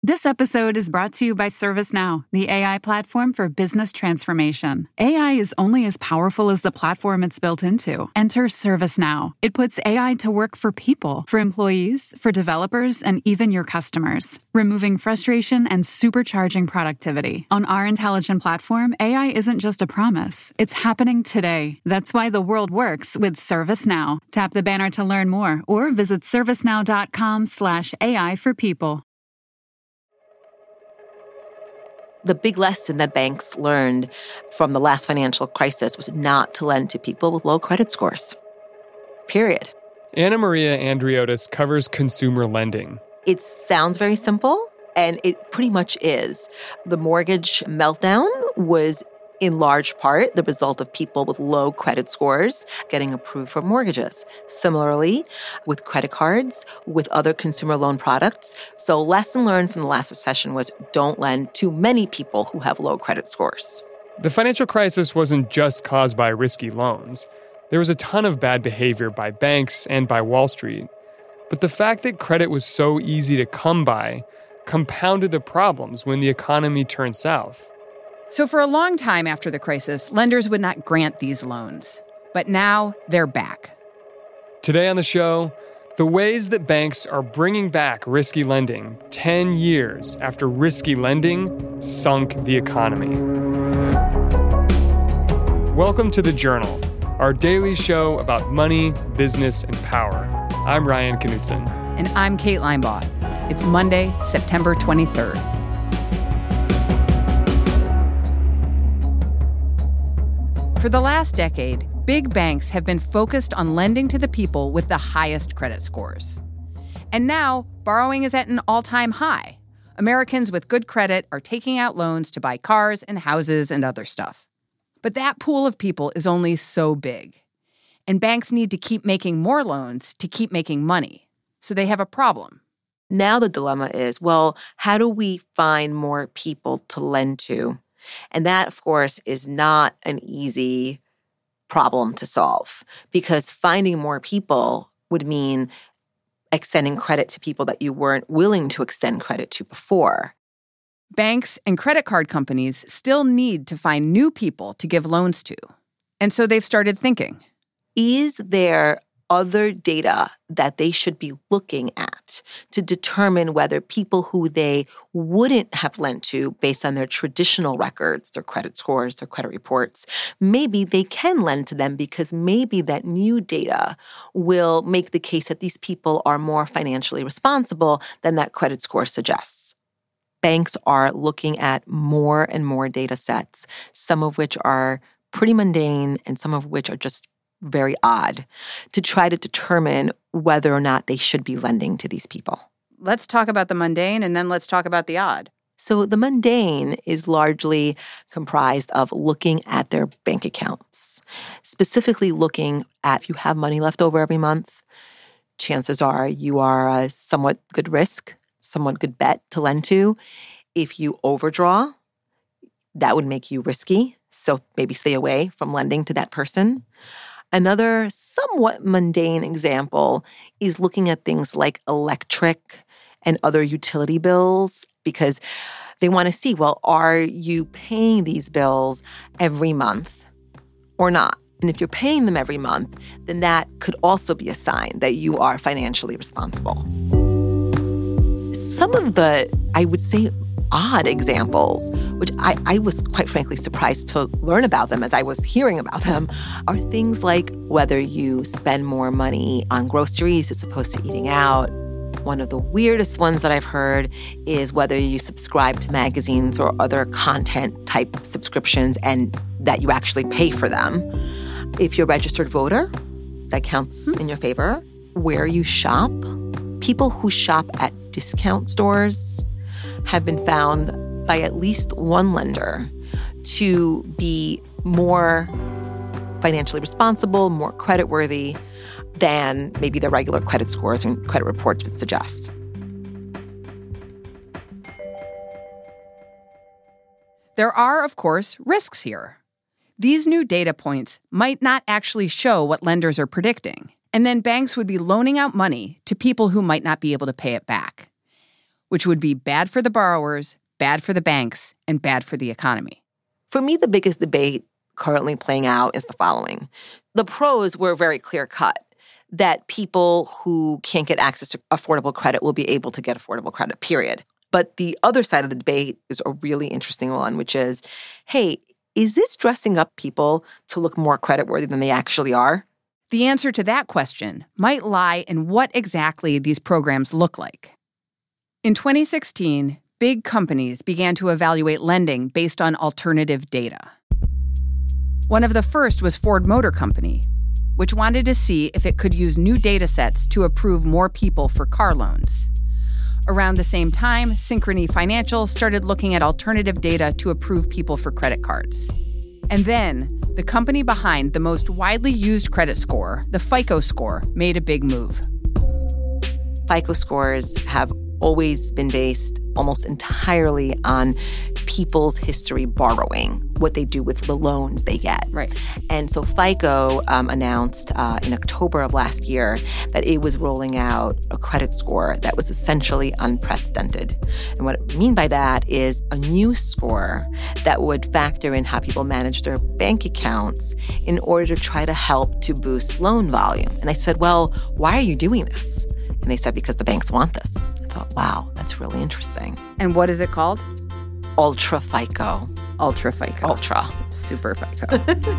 This episode is brought to you by ServiceNow, the AI platform for business transformation. AI is only as powerful as the platform it's built into. Enter ServiceNow. It puts AI to work for people, for employees, for developers, and even your customers, removing frustration and supercharging productivity. On our intelligent platform, AI isn't just a promise. It's happening today. That's why the world works with ServiceNow. Tap the banner to learn more or visit servicenow.com/AI for people. The big lesson that banks learned from the last financial crisis was not to lend to people with low credit scores. Period. Anna Maria Andriotis covers consumer lending. It sounds very simple, and it pretty much is. The mortgage meltdown was in large part the result of people with low credit scores getting approved for mortgages. Similarly, with credit cards, with other consumer loan products. So lesson learned from the last recession was don't lend to many people who have low credit scores. The financial crisis wasn't just caused by risky loans. There was a ton of bad behavior by banks and by Wall Street. But the fact that credit was so easy to come by compounded the problems when the economy turned south. So for a long time after the crisis, lenders would not grant these loans. But now they're back. Today on the show, the ways that banks are bringing back risky lending 10 years after risky lending sunk the economy. Welcome to The Journal, our daily show about money, business, and power. I'm Ryan Knutson. And I'm Kate Linebaugh. It's Monday, September 23rd. For the last decade, big banks have been focused on lending to the people with the highest credit scores. And now, borrowing is at an all-time high. Americans with good credit are taking out loans to buy cars and houses and other stuff. But that pool of people is only so big. And banks need to keep making more loans to keep making money. So they have a problem. Now the dilemma is, well, how do we find more people to lend to? And that, of course, is not an easy problem to solve because finding more people would mean extending credit to people that you weren't willing to extend credit to before. Banks and credit card companies still need to find new people to give loans to. And so they've started thinking, is there other data that they should be looking at to determine whether people who they wouldn't have lent to based on their traditional records, their credit scores, their credit reports, maybe they can lend to them because maybe that new data will make the case that these people are more financially responsible than that credit score suggests. Banks are looking at more and more data sets, some of which are pretty mundane and some of which are just very odd, to try to determine whether or not they should be lending to these people. Let's talk about the mundane and then let's talk about the odd. So the mundane is largely comprised of looking at their bank accounts, specifically looking at if you have money left over every month, chances are you are a somewhat good risk, somewhat good bet to lend to. If you overdraw, that would make you risky, so maybe stay away from lending to that person. Another somewhat mundane example is looking at things like electric and other utility bills because they want to see, well, are you paying these bills every month or not? And if you're paying them every month, then that could also be a sign that you are financially responsible. Some of the, I would say, odd examples, which I was quite frankly surprised to learn about them as I was hearing about them, are things like whether you spend more money on groceries as opposed to eating out. One of the weirdest ones that I've heard is whether you subscribe to magazines or other content-type subscriptions and that you actually pay for them. If you're a registered voter, that counts in your favor. Where you shop, people who shop at discount stores have been found by at least one lender to be more financially responsible, more creditworthy than maybe the regular credit scores and credit reports would suggest. There are, of course, risks here. These new data points might not actually show what lenders are predicting, and then banks would be loaning out money to people who might not be able to pay it back, which would be bad for the borrowers, bad for the banks, and bad for the economy. For me, the biggest debate currently playing out is the following. The pros were very clear-cut, that people who can't get access to affordable credit will be able to get affordable credit, period. But the other side of the debate is a really interesting one, which is, hey, is this dressing up people to look more creditworthy than they actually are? The answer to that question might lie in what exactly these programs look like. In 2016, big companies began to evaluate lending based on alternative data. One of the first was Ford Motor Company, which wanted to see if it could use new data sets to approve more people for car loans. Around the same time, Synchrony Financial started looking at alternative data to approve people for credit cards. And then, the company behind the most widely used credit score, the FICO score, made a big move. FICO scores have always been based almost entirely on people's history borrowing, what they do with the loans they get. Right. And so FICO announced in October of last year that it was rolling out a credit score that was essentially unprecedented. And what I mean by that is a new score that would factor in how people manage their bank accounts in order to try to help to boost loan volume. And I said, well, why are you doing this? And they said, because the banks want this. I thought, wow, that's really interesting. And what is it called? Ultra FICO. Ultra FICO. Ultra. Super FICO.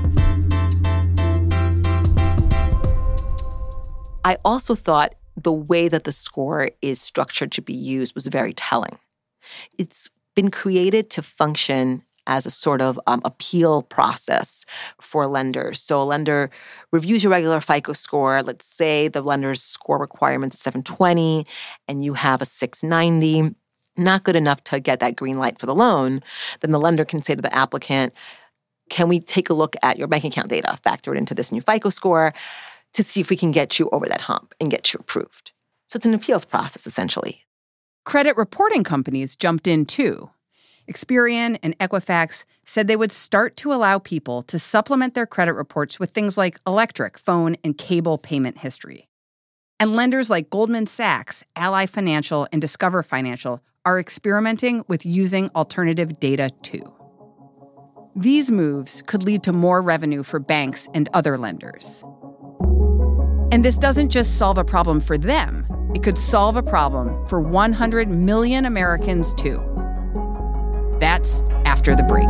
I also thought the way that the score is structured to be used was very telling. It's been created to function as a sort of appeal process for lenders. So a lender reviews your regular FICO score. Let's say the lender's score requirement is 720 and you have a 690, not good enough to get that green light for the loan. Then the lender can say to the applicant, can we take a look at your bank account data, factor it into this new FICO score to see if we can get you over that hump and get you approved. So it's an appeals process, essentially. Credit reporting companies jumped in too. Experian and Equifax said they would start to allow people to supplement their credit reports with things like electric, phone, and cable payment history. And lenders like Goldman Sachs, Ally Financial, and Discover Financial are experimenting with using alternative data too. These moves could lead to more revenue for banks and other lenders. And this doesn't just solve a problem for them. It could solve a problem for 100 million Americans too. That's after the break.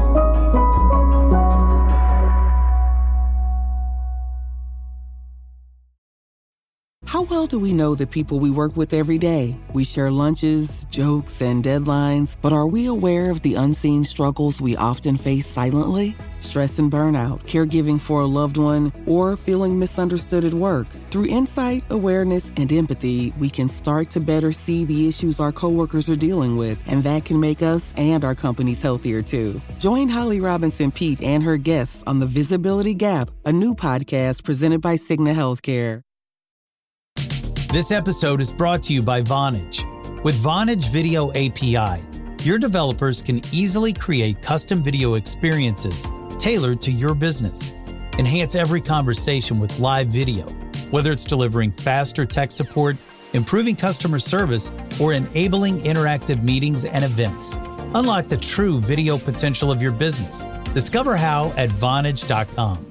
How well do we know the people we work with every day? We share lunches, jokes, and deadlines, but are we aware of the unseen struggles we often face silently? Stress and burnout, caregiving for a loved one, or feeling misunderstood at work. Through insight, awareness, and empathy, we can start to better see the issues our coworkers are dealing with, and that can make us and our companies healthier too. Join Holly Robinson Peete and her guests on The Visibility Gap, a new podcast presented by Cigna Healthcare. This episode is brought to you by Vonage. With Vonage Video API, your developers can easily create custom video experiences tailored to your business. Enhance every conversation with live video, whether it's delivering faster tech support, improving customer service, or enabling interactive meetings and events. Unlock the true video potential of your business. Discover how at Vonage.com.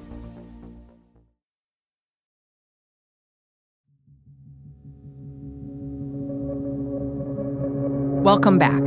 Welcome back.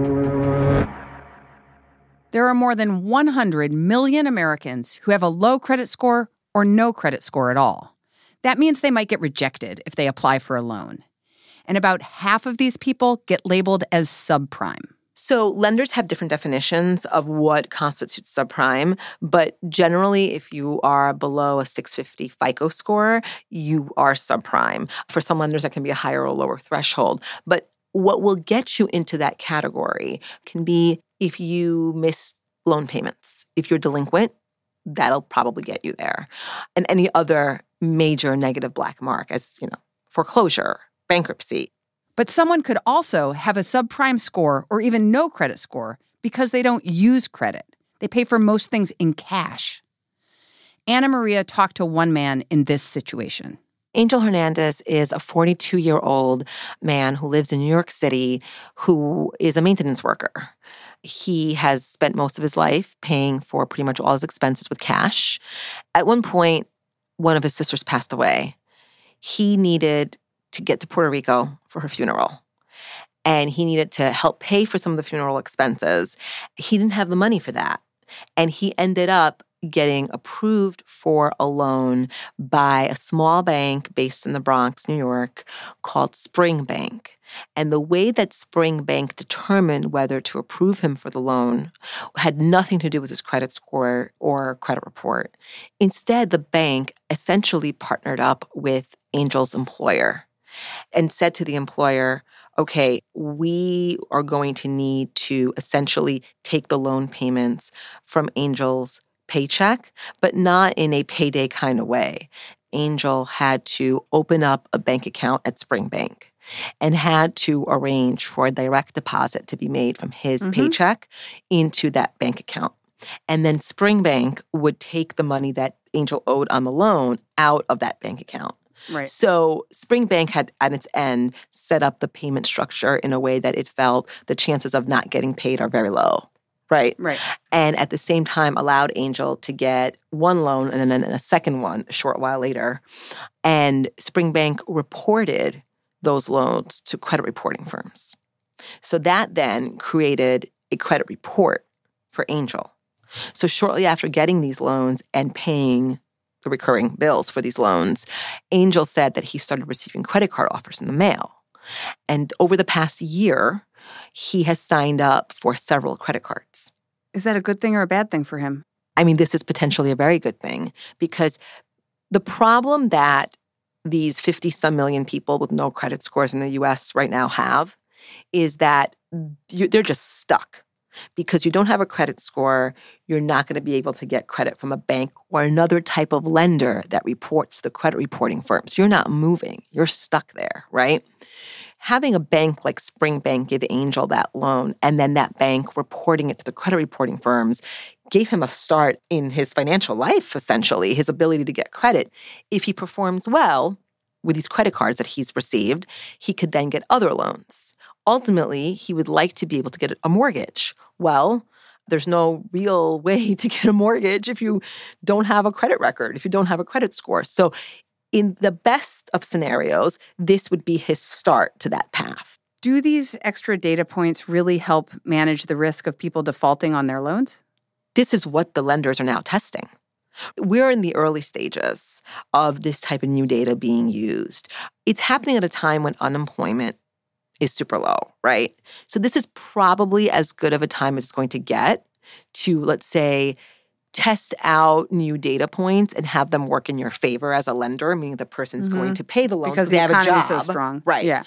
There are more than 100 million Americans who have a low credit score or no credit score at all. That means they might get rejected if they apply for a loan. And about half of these people get labeled as subprime. So lenders have different definitions of what constitutes subprime, but generally, if you are below a 650 FICO score, you are subprime. For some lenders, that can be a higher or lower threshold. But what will get you into that category can be if you miss loan payments. If you're delinquent, that'll probably get you there. And any other major negative black mark, as foreclosure, bankruptcy. But someone could also have a subprime score or even no credit score because they don't use credit. They pay for most things in cash. Anna Maria talked to one man in this situation. Angel Hernandez is a 42-year-old man who lives in New York City who is a maintenance worker. He has spent most of his life paying for pretty much all his expenses with cash. At one point, one of his sisters passed away. He needed to get to Puerto Rico for her funeral, and he needed to help pay for some of the funeral expenses. He didn't have the money for that, and he ended up getting approved for a loan by a small bank based in the Bronx, New York, called Spring Bank. And the way that Spring Bank determined whether to approve him for the loan had nothing to do with his credit score or credit report. Instead, the bank essentially partnered up with Angel's employer and said to the employer, okay, we are going to need to essentially take the loan payments from Angel's paycheck, but not in a payday kind of way. Angel had to open up a bank account at Spring Bank and had to arrange for a direct deposit to be made from his paycheck into that bank account. And then Spring Bank would take the money that Angel owed on the loan out of that bank account. Right. So Spring Bank had, at its end, set up the payment structure in a way that it felt the chances of not getting paid are very low. Right. And at the same time allowed Angel to get one loan and then a second one a short while later. And Spring Bank reported those loans to credit reporting firms. So that then created a credit report for Angel. So shortly after getting these loans and paying the recurring bills for these loans, Angel said that he started receiving credit card offers in the mail. And over the past year, he has signed up for several credit cards. Is that a good thing or a bad thing for him? I mean, this is potentially a very good thing because the problem that these 50-some million people with no credit scores in the U.S. right now have is that they're just stuck. Because you don't have a credit score, you're not going to be able to get credit from a bank or another type of lender that reports the credit reporting firms. You're not moving. You're stuck there, right? Having a bank like Spring Bank give Angel that loan and then that bank reporting it to the credit reporting firms gave him a start in his financial life, essentially, his ability to get credit. If he performs well with these credit cards that he's received, he could then get other loans. Ultimately, he would like to be able to get a mortgage. Well, there's no real way to get a mortgage if you don't have a credit record, if you don't have a credit score. So in the best of scenarios, this would be his start to that path. Do these extra data points really help manage the risk of people defaulting on their loans? This is what the lenders are now testing. We're in the early stages of this type of new data being used. It's happening at a time when unemployment is super low, right? So this is probably as good of a time as it's going to get to, let's say, test out new data points and have them work in your favor as a lender, meaning the person's going to pay the loan because they the have a job. economy is so strong. Right. Yeah.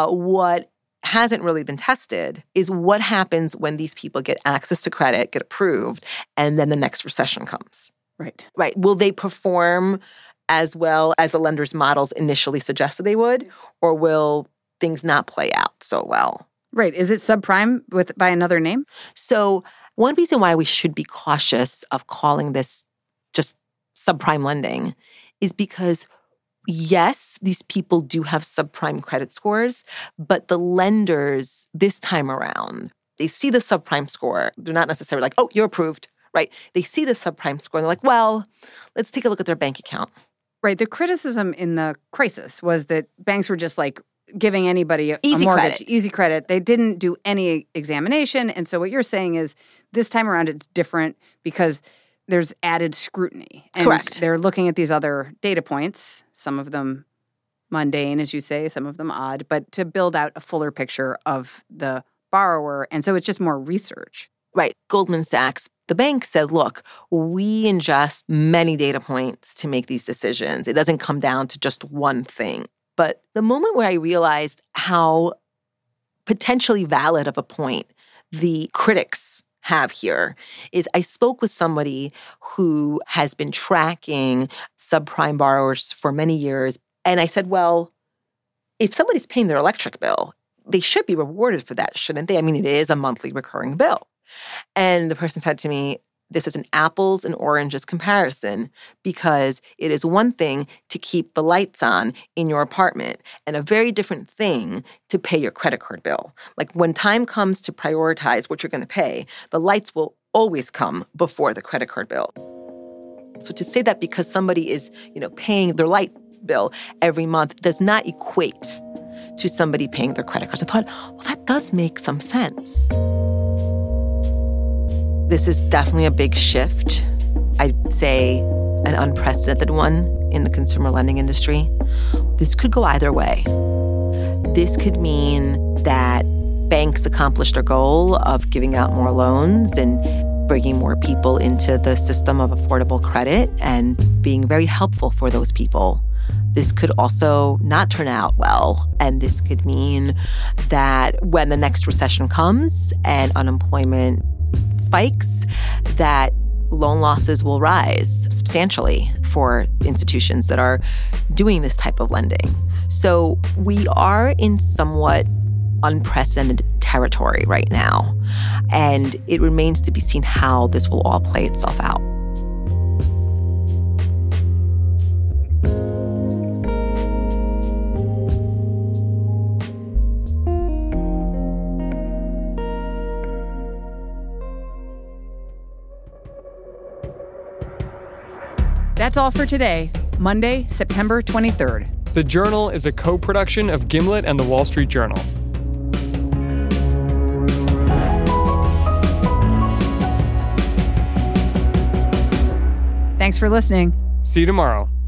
What hasn't really been tested is what happens when these people get access to credit, get approved, and then the next recession comes. Right. Right. Will they perform as well as the lender's models initially suggested they would, or will things not play out so well? Right. Is it subprime by another name? So one reason why we should be cautious of calling this just subprime lending is because, yes, these people do have subprime credit scores, but the lenders this time around, they see the subprime score. They're not necessarily like, oh, you're approved, right? They see the subprime score and they're like, well, let's take a look at their bank account. Right. The criticism in the crisis was that banks were just like giving anybody a Easy mortgage, credit. easy credit. They didn't do any examination. And so what you're saying is this time around it's different because there's added scrutiny. And Correct. They're looking at these other data points, some of them mundane, as you say, some of them odd, but to build out a fuller picture of the borrower. And so it's just more research. Right. Goldman Sachs, the bank said, look, we ingest many data points to make these decisions. It doesn't come down to just one thing. But the moment where I realized how potentially valid of a point the critics have here is I spoke with somebody who has been tracking subprime borrowers for many years. And I said, well, if somebody's paying their electric bill, they should be rewarded for that, shouldn't they? I mean, it is a monthly recurring bill. And the person said to me, this is an apples and oranges comparison because it is one thing to keep the lights on in your apartment and a very different thing to pay your credit card bill. Like when time comes to prioritize what you're going to pay, the lights will always come before the credit card bill. So to say that because somebody is, paying their light bill every month does not equate to somebody paying their credit cards. I thought, well, that does make some sense. This is definitely a big shift. I'd say an unprecedented one in the consumer lending industry. This could go either way. This could mean that banks accomplish their goal of giving out more loans and bringing more people into the system of affordable credit and being very helpful for those people. This could also not turn out well, and this could mean that when the next recession comes and unemployment spikes, that loan losses will rise substantially for institutions that are doing this type of lending. So we are in somewhat unprecedented territory right now, and it remains to be seen how this will all play itself out. That's all for today, Monday, September 23rd. The Journal is a co-production of Gimlet and The Wall Street Journal. Thanks for listening. See you tomorrow.